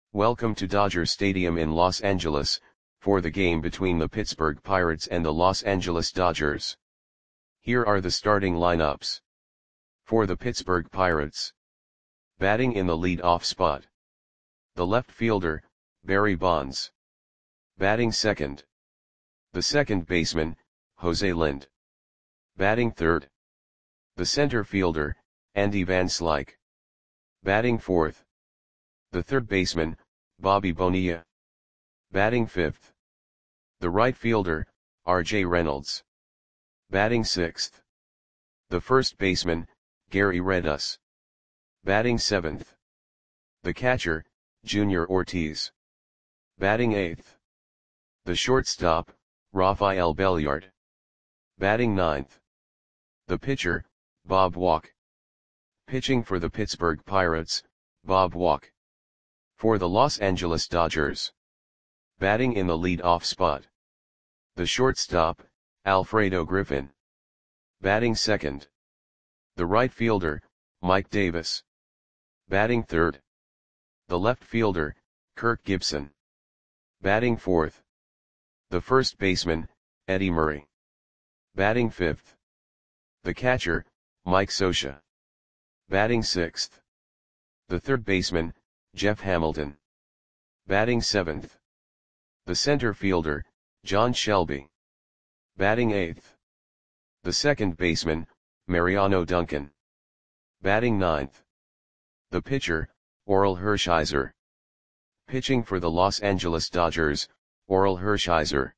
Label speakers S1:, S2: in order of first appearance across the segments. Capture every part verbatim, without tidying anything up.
S1: Welcome to Dodger Stadium in Los Angeles, for the game between the Pittsburgh Pirates and the Los Angeles Dodgers. Here are the starting lineups. For the Pittsburgh Pirates. Batting in the lead-off spot. The left fielder, Barry Bonds. Batting second. The second baseman, Jose Lind. Batting third. The center fielder, Andy Van Slyke. Batting fourth. The third baseman, Bobby Bonilla. Batting fifth. The right fielder, R J Reynolds. Batting sixth. The first baseman, Gary Redus. Batting seventh. The catcher, Junior Ortiz. Batting eighth. The shortstop, Rafael Belliard. Batting ninth. The pitcher, Bob Walk. Pitching for the Pittsburgh Pirates, Bob Walk. For the Los Angeles Dodgers. Batting in the lead-off spot. The shortstop, Alfredo Griffin. Batting second. The right fielder, Mike Davis. Batting third. The left fielder, Kirk Gibson. Batting fourth. The first baseman, Eddie Murray. Batting fifth. The catcher, Mike Scioscia. Batting sixth. The third baseman, Jeff Hamilton. Batting seventh. The center fielder, John Shelby. Batting eighth. The second baseman, Mariano Duncan. Batting ninth. The pitcher, Orel Hershiser. Pitching for the Los Angeles Dodgers, Orel Hershiser.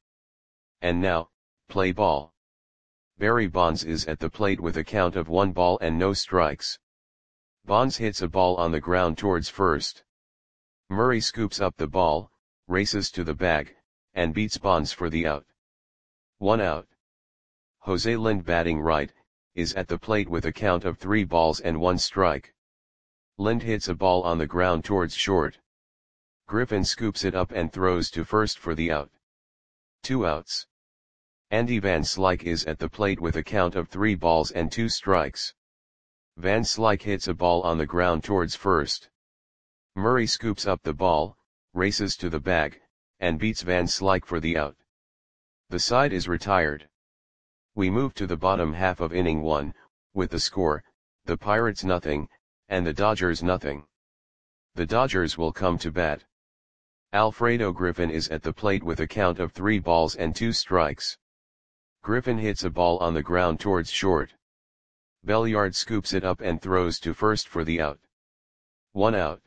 S1: And now, play ball. Barry Bonds is at the plate with a count of one ball and no strikes. Bonds hits a ball on the ground towards first. Murray scoops up the ball, races to the bag, and beats Bonds for the out. One out. Jose Lind, batting right, is at the plate with a count of three balls and one strike. Lind hits a ball on the ground towards short. Griffin scoops it up and throws to first for the out. Two outs. Andy Van Slyke is at the plate with a count of three balls and two strikes. Van Slyke hits a ball on the ground towards first. Murray scoops up the ball, races to the bag, and beats Van Slyke for the out. The side is retired. We move to the bottom half of inning one, with the score, the Pirates nothing, and the Dodgers nothing. The Dodgers will come to bat. Alfredo Griffin is at the plate with a count of three balls and two strikes. Griffin hits a ball on the ground towards short. Belliard scoops it up and throws to first for the out. One out.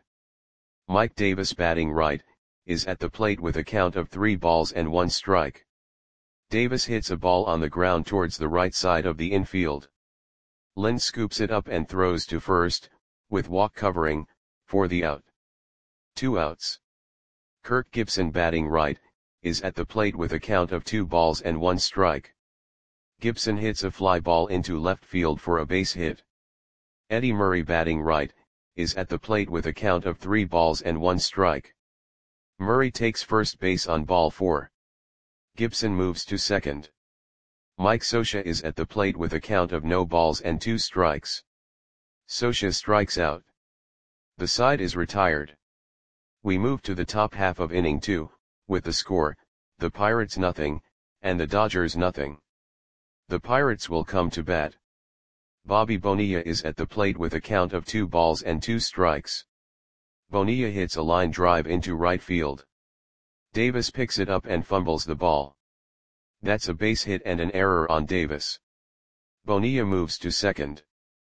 S1: Mike Davis, batting right, is at the plate with a count of three balls and one strike. Davis hits a ball on the ground towards the right side of the infield. Lind scoops it up and throws to first, with Walk covering, for the out. Two outs. Kirk Gibson, batting right, is at the plate with a count of two balls and one strike. Gibson hits a fly ball into left field for a base hit. Eddie Murray, batting right, is at the plate with a count of three balls and one strike. Murray takes first base on ball four. Gibson moves to second. Mike Scioscia is at the plate with a count of no balls and two strikes. Scioscia strikes out. The side is retired. We move to the top half of inning two, with the score, the Pirates nothing, and the Dodgers nothing. The Pirates will come to bat. Bobby Bonilla is at the plate with a count of two balls and two strikes. Bonilla hits a line drive into right field. Davis picks it up and fumbles the ball. That's a base hit and an error on Davis. Bonilla moves to second.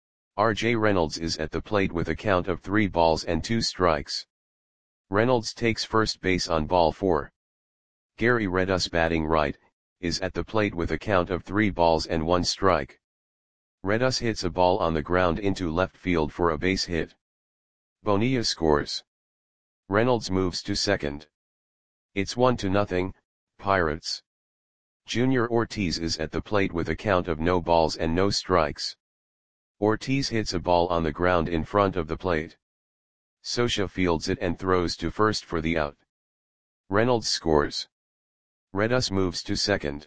S1: R J Reynolds is at the plate with a count of three balls and two strikes. Reynolds takes first base on ball four. Gary Redus, batting right, is at the plate with a count of three balls and one strike. Redus hits a ball on the ground into left field for a base hit. Bonilla scores. Reynolds moves to second. It's one to nothing, Pirates. Junior Ortiz is at the plate with a count of no balls and no strikes. Ortiz hits a ball on the ground in front of the plate. Scioscia fields it and throws to first for the out. Reynolds scores. Redus moves to second.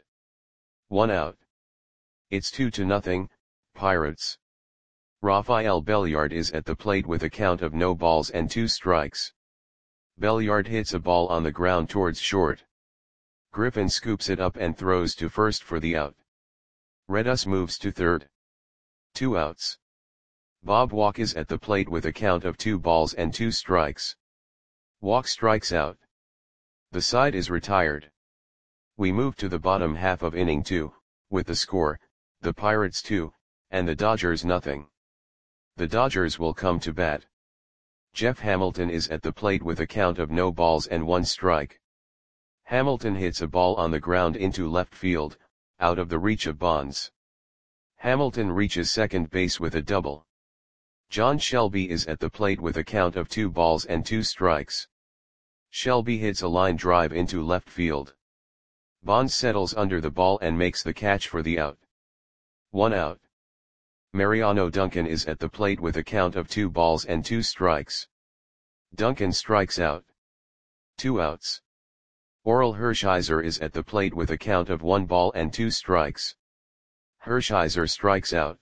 S1: One out. It's two to nothing, Pirates. Rafael Belliard is at the plate with a count of no balls and two strikes. Belliard hits a ball on the ground towards short. Griffin scoops it up and throws to first for the out. Redus moves to third. Two outs. Bob Walk is at the plate with a count of two balls and two strikes. Walk strikes out. The side is retired. We move to the bottom half of inning two, with the score, the Pirates two, and the Dodgers nothing. The Dodgers will come to bat. Jeff Hamilton is at the plate with a count of no balls and one strike. Hamilton hits a ball on the ground into left field, out of the reach of Bonds. Hamilton reaches second base with a double. John Shelby is at the plate with a count of two balls and two strikes. Shelby hits a line drive into left field. Bonds settles under the ball and makes the catch for the out. One out. Mariano Duncan is at the plate with a count of two balls and two strikes. Duncan strikes out. Two outs. Orel Hershiser is at the plate with a count of one ball and two strikes. Hershiser strikes out.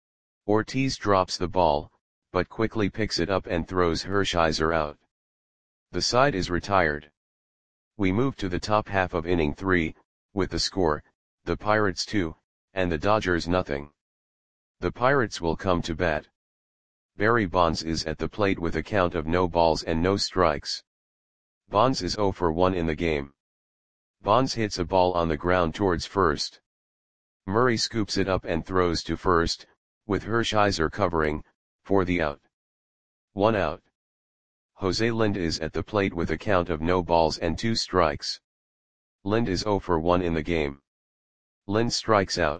S1: Ortiz drops the ball, but quickly picks it up and throws Hershiser out. The side is retired. We move to the top half of inning three, with the score, the Pirates two, and the Dodgers nothing. The Pirates will come to bat. Barry Bonds is at the plate with a count of no balls and no strikes. Bonds is oh for one in the game. Bonds hits a ball on the ground towards first. Murray scoops it up and throws to first, with Hershiser covering, for the out. One out. Jose Lind is at the plate with a count of no balls and two strikes. Lind is oh for one in the game. Lind strikes out.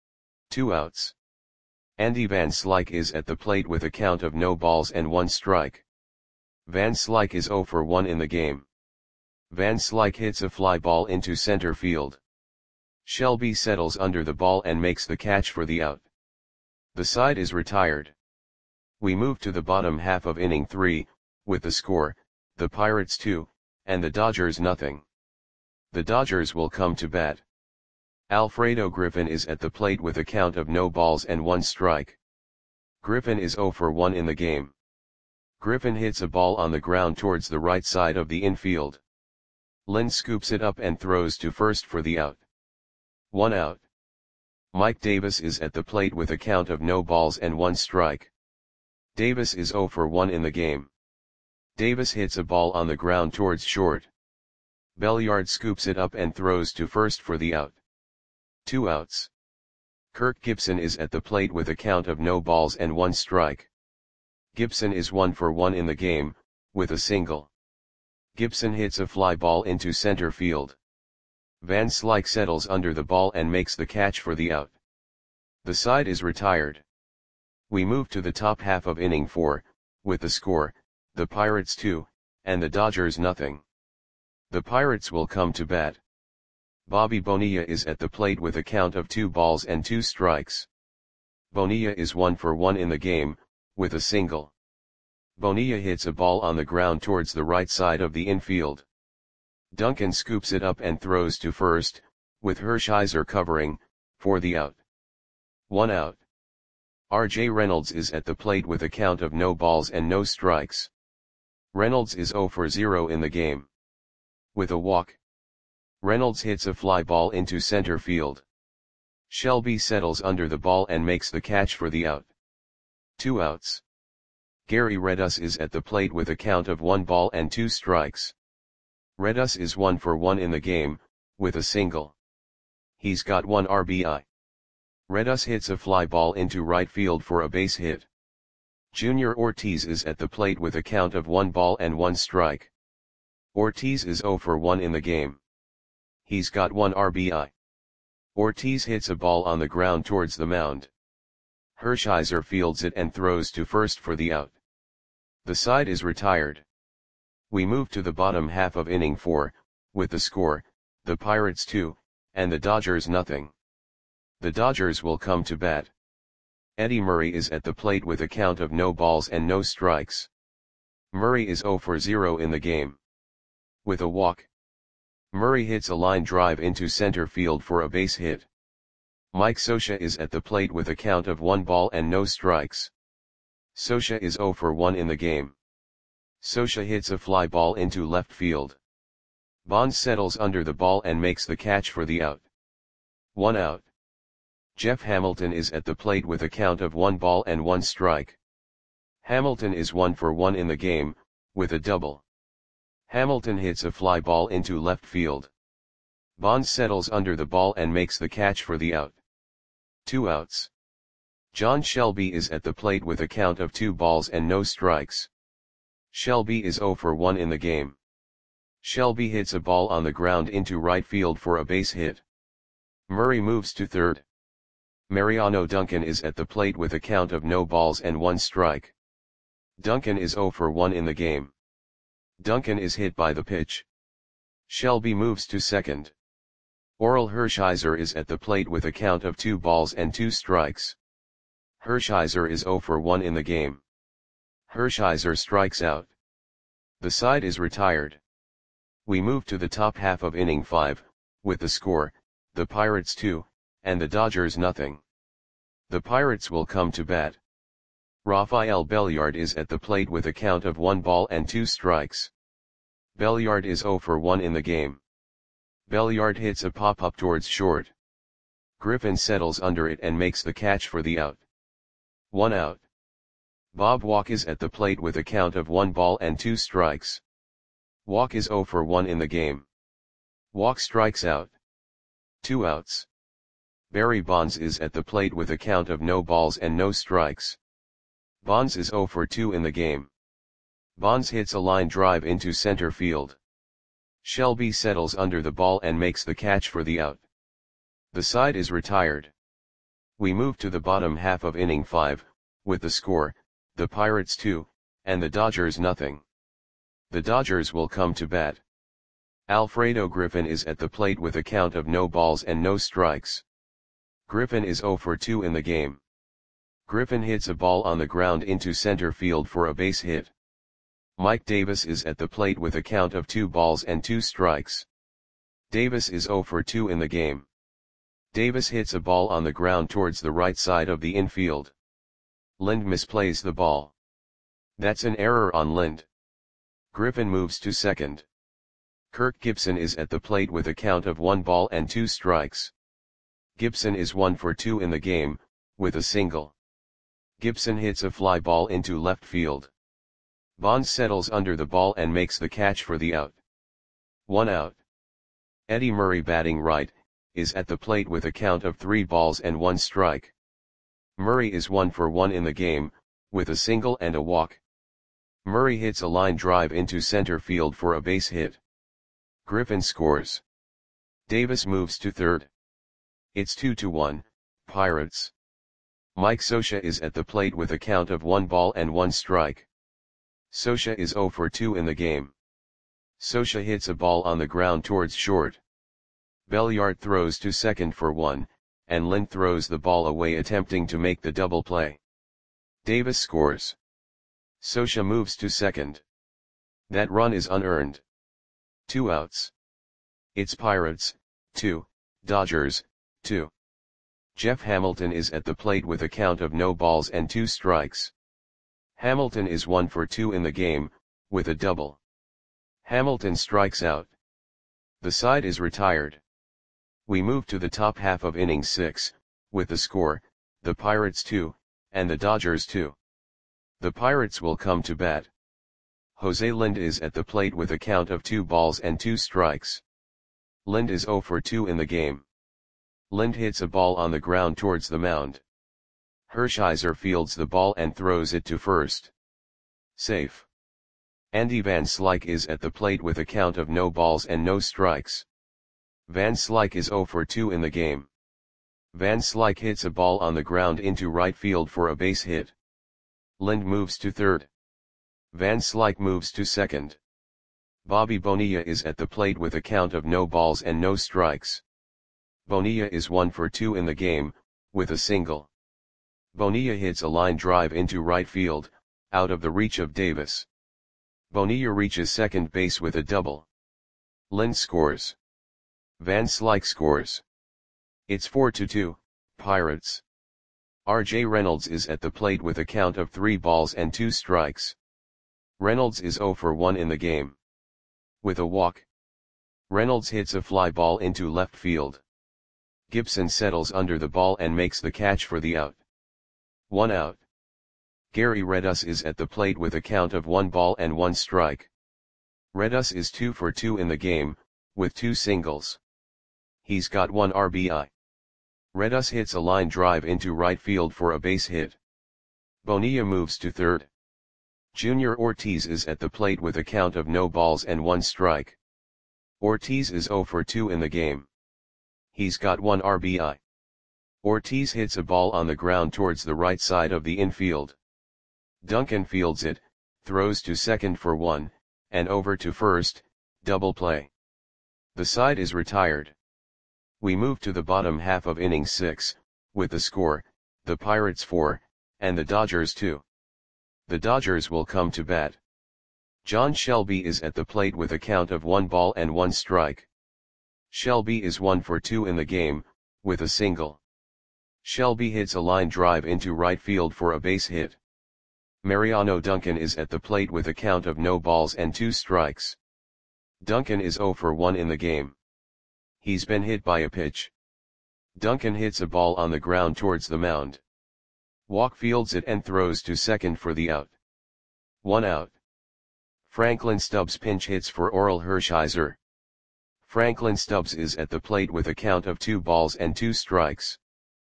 S1: Two outs. Andy Van Slyke is at the plate with a count of no balls and one strike. Van Slyke is oh for one in the game. Van Slyke hits a fly ball into center field. Shelby settles under the ball and makes the catch for the out. The side is retired. We move to the bottom half of inning three, with the score, the Pirates two, and the Dodgers nothing. The Dodgers will come to bat. Alfredo Griffin is at the plate with a count of no balls and one strike. Griffin is oh for one in the game. Griffin hits a ball on the ground towards the right side of the infield. Lind scoops it up and throws to first for the out. One out. Mike Davis is at the plate with a count of no balls and one strike. Davis is oh for one in the game. Davis hits a ball on the ground towards short. Belliard scoops it up and throws to first for the out. Two outs. Kirk Gibson is at the plate with a count of no balls and one strike. Gibson is one for one in the game, with a single. Gibson hits a fly ball into center field. Van Slyke settles under the ball and makes the catch for the out. The side is retired. We move to the top half of inning four, with the score, the Pirates two, and the Dodgers nothing. The Pirates will come to bat. Bobby Bonilla is at the plate with a count of two balls and two strikes. Bonilla is one for one in the game, with a single. Bonilla hits a ball on the ground towards the right side of the infield. Duncan scoops it up and throws to first, with Hershiser covering, for the out. One out. R J Reynolds is at the plate with a count of no balls and no strikes. Reynolds is oh for zero in the game. With a walk. Reynolds hits a fly ball into center field. Shelby settles under the ball and makes the catch for the out. Two outs. Gary Redus is at the plate with a count of one ball and two strikes. Redus is one for one in the game, with a single. He's got one R B I. Redus hits a fly ball into right field for a base hit. Junior Ortiz is at the plate with a count of one ball and one strike. Ortiz is oh for one in the game. He's got one R B I. Ortiz hits a ball on the ground towards the mound. Hershiser fields it and throws to first for the out. The side is retired. We move to the bottom half of inning four, with the score, the Pirates two, and the Dodgers nothing. The Dodgers will come to bat. Eddie Murray is at the plate with a count of no balls and no strikes. Murray is oh for zero in the game. With a walk. Murray hits a line drive into center field for a base hit. Mike Scioscia is at the plate with a count of one ball and no strikes. Scioscia is oh for one in the game. Scioscia hits a fly ball into left field. Bonds settles under the ball and makes the catch for the out. One out. Jeff Hamilton is at the plate with a count of one ball and one strike. Hamilton is one for one in the game, with a double. Hamilton hits a fly ball into left field. Bonds settles under the ball and makes the catch for the out. Two outs. John Shelby is at the plate with a count of two balls and no strikes. Shelby is zero for one in the game. Shelby hits a ball on the ground into right field for a base hit. Murray moves to third. Mariano Duncan is at the plate with a count of no balls and one strike. Duncan is zero for one in the game. Duncan is hit by the pitch. Shelby moves to second. Orel Hershiser is at the plate with a count of two balls and two strikes. Hershiser is zero for one in the game. Hershiser strikes out. The side is retired. We move to the top half of inning five, with the score, the Pirates two, and the Dodgers nothing. The Pirates will come to bat. Rafael Belliard is at the plate with a count of one ball and two strikes. Belliard is zero for one in the game. Belliard hits a pop-up towards short. Griffin settles under it and makes the catch for the out. One out. Bob Walk is at the plate with a count of one ball and two strikes. Walk is zero for one in the game. Walk strikes out. Two outs. Barry Bonds is at the plate with a count of no balls and no strikes. Bonds is zero for two in the game. Bonds hits a line drive into center field. Shelby settles under the ball and makes the catch for the out. The side is retired. We move to the bottom half of inning five, with the score, the Pirates two, and the Dodgers nothing. The Dodgers will come to bat. Alfredo Griffin is at the plate with a count of no balls and no strikes. Griffin is zero for two in the game. Griffin hits a ball on the ground into center field for a base hit. Mike Davis is at the plate with a count of two balls and two strikes. Davis is zero for two in the game. Davis hits a ball on the ground towards the right side of the infield. Lind misplays the ball. That's an error on Lind. Griffin moves to second. Kirk Gibson is at the plate with a count of one ball and two strikes. Gibson is one for two in the game, with a single. Gibson hits a fly ball into left field. Bonds settles under the ball and makes the catch for the out. One out. Eddie Murray, batting right, is at the plate with a count of three balls and one strike. Murray is one for one in the game, with a single and a walk. Murray hits a line drive into center field for a base hit. Griffin scores. Davis moves to third. It's two to one, Pirates. Mike Scioscia is at the plate with a count of one ball and one strike. Scioscia is zero for two in the game. Scioscia hits a ball on the ground towards short. Belliard throws to second for one, and Lind throws the ball away attempting to make the double play. Davis scores. Scioscia moves to second. That run is unearned. Two outs. It's Pirates, two, Dodgers, two. Jeff Hamilton is at the plate with a count of no balls and two strikes. Hamilton is one for two in the game, with a double. Hamilton strikes out. The side is retired. We move to the top half of inning six, with the score, the Pirates two, and the Dodgers two. The Pirates will come to bat. Jose Lind is at the plate with a count of two balls and two strikes. Lind is zero for two in the game. Lind hits a ball on the ground towards the mound. Hershiser fields the ball and throws it to first. Safe. Andy Van Slyke is at the plate with a count of no balls and no strikes. Van Slyke is zero for two in the game. Van Slyke hits a ball on the ground into right field for a base hit. Lind moves to third. Van Slyke moves to second. Bobby Bonilla is at the plate with a count of no balls and no strikes. Bonilla is one for two in the game, with a single. Bonilla hits a line drive into right field, out of the reach of Davis. Bonilla reaches second base with a double. Lind scores. Van Slyke scores. It's four to two, Pirates. R J Reynolds is at the plate with a count of three balls and two strikes. Reynolds is zero for one in the game. With a walk, Reynolds hits a fly ball into left field. Gibson settles under the ball and makes the catch for the out. One out. Gary Redus is at the plate with a count of one ball and one strike. Redus is two for two in the game, with two singles. He's got one R B I. Redus hits a line drive into right field for a base hit. Bonilla moves to third. Junior Ortiz is at the plate with a count of no balls and one strike. Ortiz is zero for two in the game. He's got one R B I. Ortiz hits a ball on the ground towards the right side of the infield. Duncan fields it, throws to second for one, and over to first, double play. The side is retired. We move to the bottom half of inning six, with the score, the Pirates four, and the Dodgers two. The Dodgers will come to bat. John Shelby is at the plate with a count of one ball and one strike. Shelby is one for two in the game, with a single. Shelby hits a line drive into right field for a base hit. Mariano Duncan is at the plate with a count of no balls and two strikes. Duncan is zero for one in the game. He's been hit by a pitch. Duncan hits a ball on the ground towards the mound. Walk fields it and throws to second for the out. One out. Franklin Stubbs pinch hits for Orel Hershiser. Franklin Stubbs is at the plate with a count of two balls and two strikes.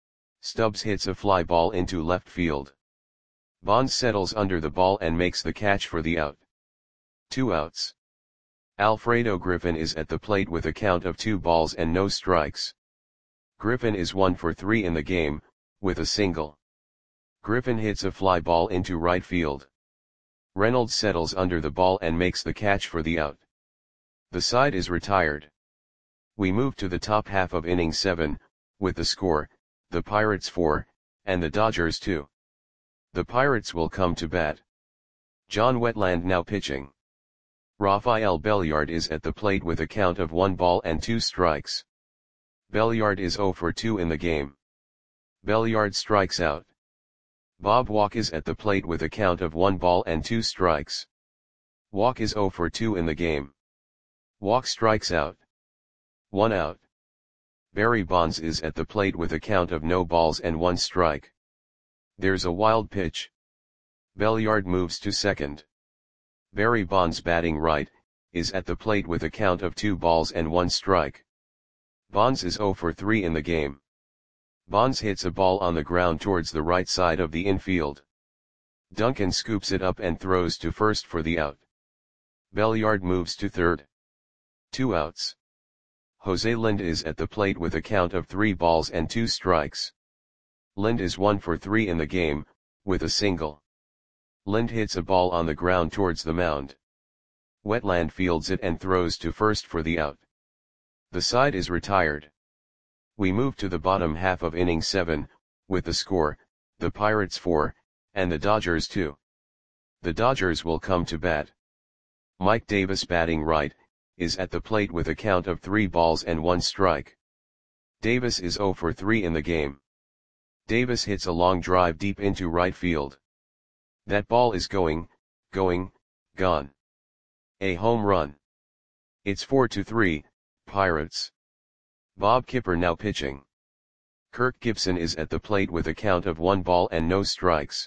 S1: Stubbs hits a fly ball into left field. Bonds settles under the ball and makes the catch for the out. Two outs. Alfredo Griffin is at the plate with a count of two balls and no strikes. Griffin is one for three in the game, with a single. Griffin hits a fly ball into right field. Reynolds settles under the ball and makes the catch for the out. The side is retired. We move to the top half of inning seven, with the score, the Pirates four, and the Dodgers two. The Pirates will come to bat. John Wetland now pitching. Rafael Belliard is at the plate with a count of one ball and two strikes. Belliard is zero for two in the game. Belliard strikes out. Bob Walk is at the plate with a count of one ball and two strikes. Walk is zero for two in the game. Walk strikes out. One out. Barry Bonds is at the plate with a count of no balls and one strike. There's a wild pitch. Belliard moves to second. Barry Bonds batting right, is at the plate with a count of two balls and one strike. Bonds is zero for three in the game. Bonds hits a ball on the ground towards the right side of the infield. Duncan scoops it up and throws to first for the out. Belliard moves to third. Two outs. Jose Lind is at the plate with a count of three balls and two strikes. Lind is one for three in the game, with a single. Lind hits a ball on the ground towards the mound. Wetland fields it and throws to first for the out. The side is retired. We move to the bottom half of inning seven, with the score, the Pirates four, and the Dodgers two. The Dodgers will come to bat. Mike Davis batting right, is at the plate with a count of three balls and one strike. Davis is zero for three in the game. Davis hits a long drive deep into right field. That ball is going, going, gone. A home run. It's four to three, Pirates. Bob Kipper now pitching. Kirk Gibson is at the plate with a count of one ball and no strikes.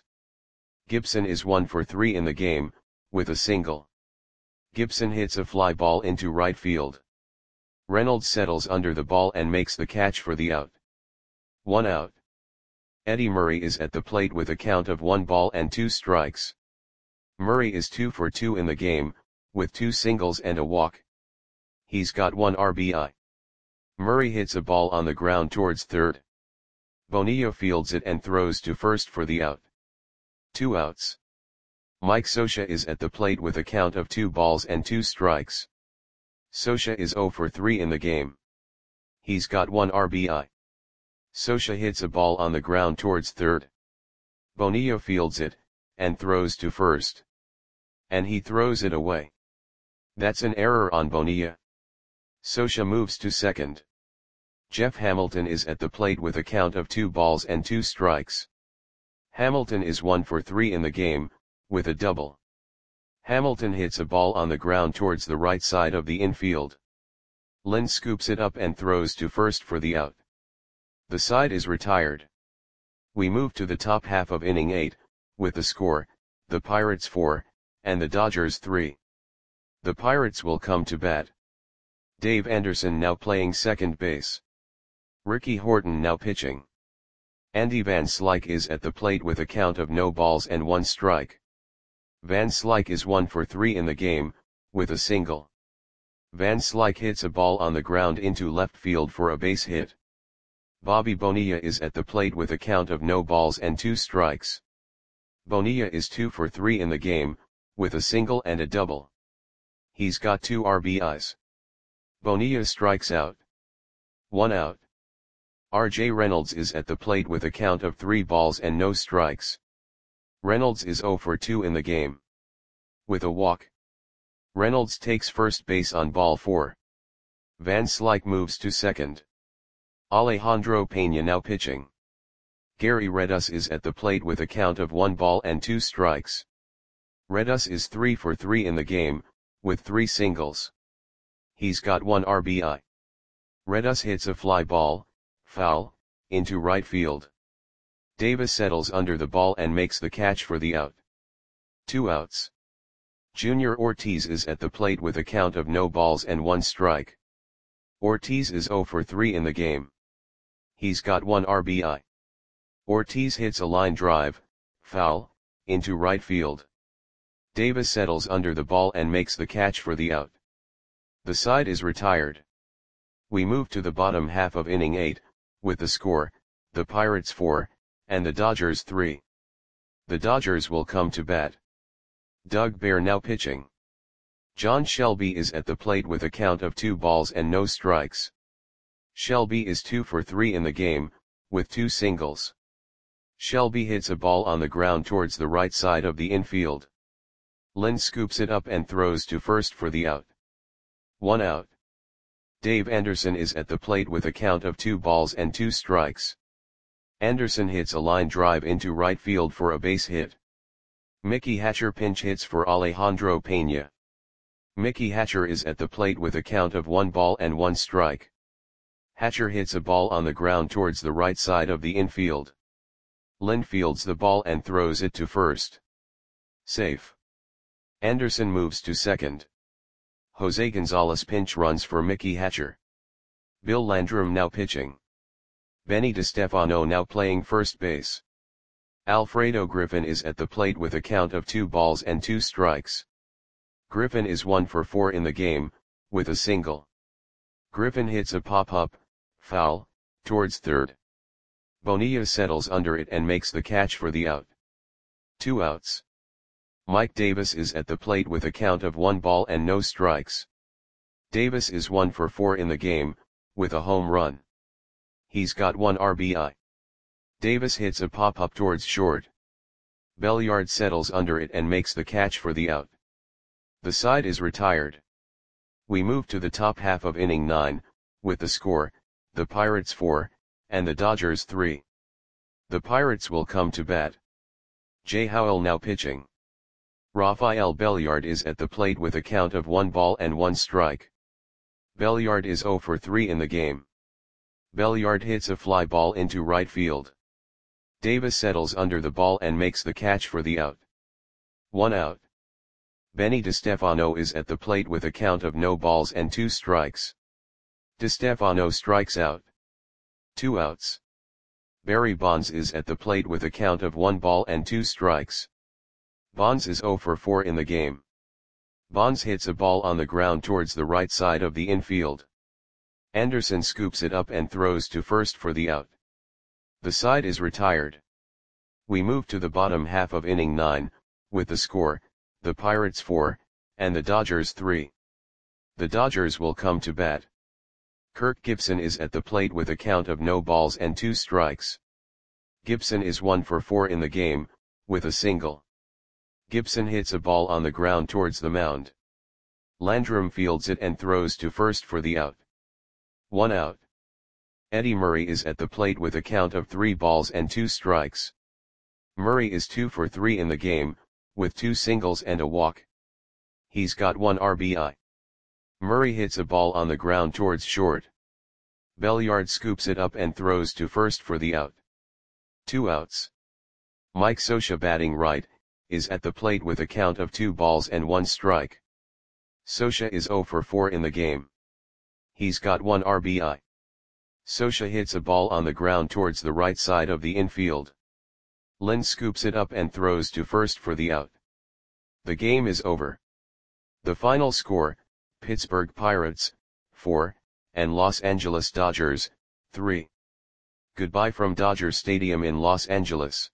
S1: Gibson is one for three in the game, with a single. Gibson hits a fly ball into right field. Reynolds settles under the ball and makes the catch for the out. One out. Eddie Murray is at the plate with a count of one ball and two strikes. Murray is two for two in the game, with two singles and a walk. He's got one R B I. Murray hits a ball on the ground towards third. Bonilla fields it and throws to first for the out. Two outs. Mike Scioscia is at the plate with a count of two balls and two strikes. Scioscia is zero for three in the game. He's got one R B I. Scioscia hits a ball on the ground towards third. Bonilla fields it, and throws to first. And he throws it away. That's an error on Bonilla. Scioscia moves to second. Jeff Hamilton is at the plate with a count of two balls and two strikes. Hamilton is one for three in the game, with a double. Hamilton hits a ball on the ground towards the right side of the infield. Lynn scoops it up and throws to first for the out. The side is retired. We move to the top half of inning eight, with the score, the Pirates four, and the Dodgers three. The Pirates will come to bat. Dave Anderson now playing second base. Ricky Horton now pitching. Andy Van Slyke is at the plate with a count of no balls and one strike. Van Slyke is one for three in the game, with a single. Van Slyke hits a ball on the ground into left field for a base hit. Bobby Bonilla is at the plate with a count of no balls and two strikes. Bonilla is two for three in the game, with a single and a double. He's got two R B Is. Bonilla strikes out. One out. R J Reynolds is at the plate with a count of three balls and no strikes. Reynolds is zero for two in the game. With a walk. Reynolds takes first base on ball four. Van Slyke moves to second. Alejandro Pena now pitching. Gary Redus is at the plate with a count of one ball and two strikes. Redus is three for three in the game, with three singles. He's got one R B I. Redus hits a fly ball, foul, into right field. Davis settles under the ball and makes the catch for the out. Two outs. Junior Ortiz is at the plate with a count of no balls and one strike. Ortiz is zero for three in the game. He's got one R B I. Ortiz hits a line drive, foul, into right field. Davis settles under the ball and makes the catch for the out. The side is retired. We move to the bottom half of inning eight, with the score, the Pirates four, and the Dodgers three. The Dodgers will come to bat. Doug Bear now pitching. John Shelby is at the plate with a count of two balls and no strikes. Shelby is two for three in the game, with two singles. Shelby hits a ball on the ground towards the right side of the infield. Lynn scoops it up and throws to first for the out. One out. Dave Anderson is at the plate with a count of two balls and two strikes. Anderson hits a line drive into right field for a base hit. Mickey Hatcher pinch hits for Alejandro Pena. Mickey Hatcher is at the plate with a count of one ball and one strike. Hatcher hits a ball on the ground towards the right side of the infield. Lynn fields the ball and throws it to first. Safe. Anderson moves to second. Jose Gonzalez pinch runs for Mickey Hatcher. Bill Landrum now pitching. Benny DeStefano now playing first base. Alfredo Griffin is at the plate with a count of two balls and two strikes. Griffin is one for four in the game, with a single. Griffin hits a pop-up, foul, towards third. Bonilla settles under it and makes the catch for the out. Two outs. Mike Davis is at the plate with a count of one ball and no strikes. Davis is one for four in the game, with a home run. He's got one R B I. Davis hits a pop-up towards short. Belliard settles under it and makes the catch for the out. The side is retired. We move to the top half of inning nine, with the score, the Pirates four, and the Dodgers three. The Pirates will come to bat. Jay Howell now pitching. Rafael Belliard is at the plate with a count of one ball and one strike. Belliard is zero for three in the game. Belliard hits a fly ball into right field. Davis settles under the ball and makes the catch for the out. One out. Benny DeStefano is at the plate with a count of no balls and two strikes. DeStefano strikes out. Two outs. Barry Bonds is at the plate with a count of one ball and two strikes. Bonds is zero for four in the game. Bonds hits a ball on the ground towards the right side of the infield. Anderson scoops it up and throws to first for the out. The side is retired. We move to the bottom half of inning nine, with the score, the Pirates four, and the Dodgers three. The Dodgers will come to bat. Kirk Gibson is at the plate with a count of no balls and two strikes. Gibson is one for four in the game, with a single. Gibson hits a ball on the ground towards the mound. Landrum fields it and throws to first for the out. One out. Eddie Murray is at the plate with a count of three balls and two strikes. Murray is two for three in the game, with two singles and a walk. He's got one R B I. Murray hits a ball on the ground towards short. Belliard scoops it up and throws to first for the out. Two outs. Mike Scioscia, batting right, is at the plate with a count of two balls and one strike. Scioscia is zero for four in the game. He's got one R B I. Scioscia hits a ball on the ground towards the right side of the infield. Lynn scoops it up and throws to first for the out. The game is over. The final score, Pittsburgh Pirates, four, and Los Angeles Dodgers, three. Goodbye from Dodger Stadium in Los Angeles.